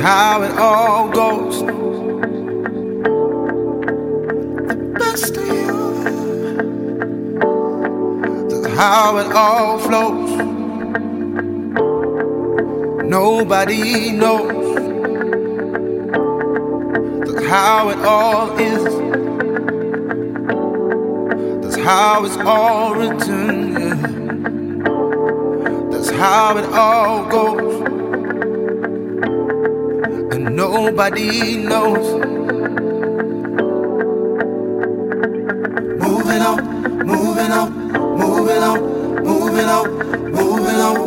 how it all goes. The best of you, that's how it all flows. Nobody knows, that's how it all is. That's how it's all written, yeah. That's how it all goes. And nobody knows. Moving on, moving on, moving on, moving on, moving on.